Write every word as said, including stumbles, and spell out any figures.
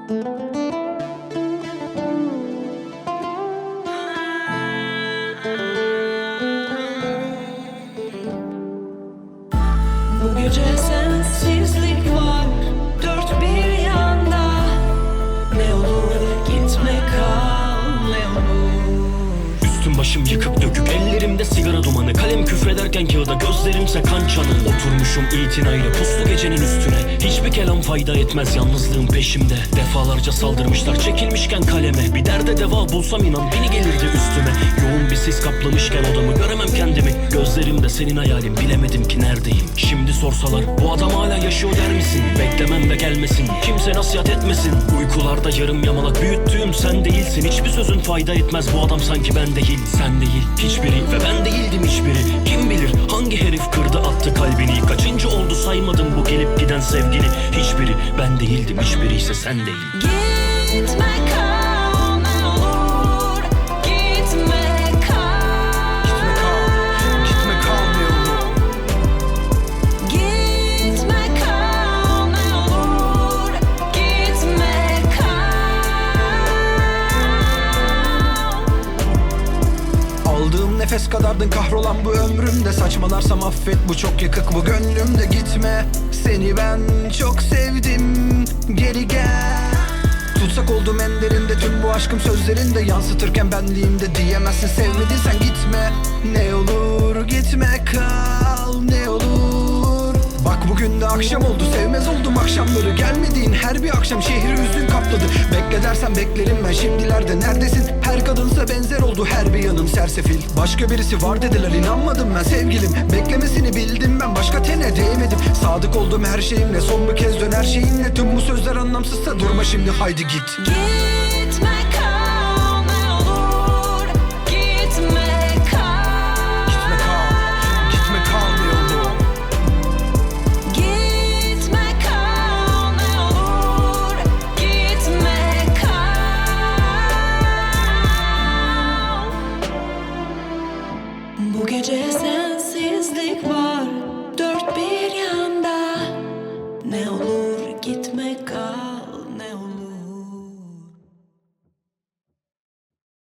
Bu gece sensizlik var dört bir yanda. Ne olur gitme kal, ne olur. Üstüm başım yıkık dökük, ellerimde sigara dumanı, kalem küfrederken kağıda, gözlerimse kan çanı. Oturmuşum itinayla puslu gecenin üstüne, hiçbir kelam fayda etmez, yalnızlığın peşimde. Defalarca saldırmışlar çekilmişken kaleme, bir derde deva bulsam inan beni gelirdi üstüme. Yoğun bir sis kaplamışken odamı, göremem kendimi. Gözlerimde senin hayalin, bilemedim ki neredeyim. Şimdi sorsalar bu adam hala yaşıyor der misin? Beklemem de gelmesin, kimse nasihat etmesin. Uykularda yarım yamalak büyüttüğüm sen değilsin. Hiçbir sözün fayda etmez, bu adam sanki ben değil. Sen değil hiçbiri ve ben değildim hiçbiri. Kim bilir hangi herif kırdı attı kalbini. Kaçıncı oldu saymadım bu gelip giden sevgili. Hiçbiri ben değildim, hiçbiri ise sen değil. Gitme kal, ne olur. Gitme kal. Gitme kal, gitme kal ne olur. Gitme kal, ne olur. Gitme kal. Aldığım nefes kadardın kahrolan bu ömrümde. Saçmalarsam affet, bu çok yakık bu gönlümde. Gitme, seni ben çok sevdim, geri gel. Tutsak oldum en derinde, tüm bu aşkım sözlerinde. Yansıtırken benliğimde diyemezsin sevmediysen gitme. Ne olur gitme kal, ne olur. Bak bugün de akşam oldu, sevmez oldum akşamları. Gelmediğin her bir akşam şehri hüzün kapladı. Bekle dersen beklerim ben, şimdilerde neredesin? Her kadınsa benzer oldu her bir yanım sersefil. Başka birisi var dediler, inanmadım ben sevgilim. Beklemesini bildim ben, başka tene değmedim. Sadık oldum her şeyimle, son bir kez döner şeyinle. Tüm bu sözler anlamsızsa durma şimdi, haydi git. Gitme kal, ne olur. Gitme kal. Gitme kal, gitme kal ne olur. Gitme kal, ne olur. Gitme kal. Bu gece sensizlik var dört bir yanda. Ne olur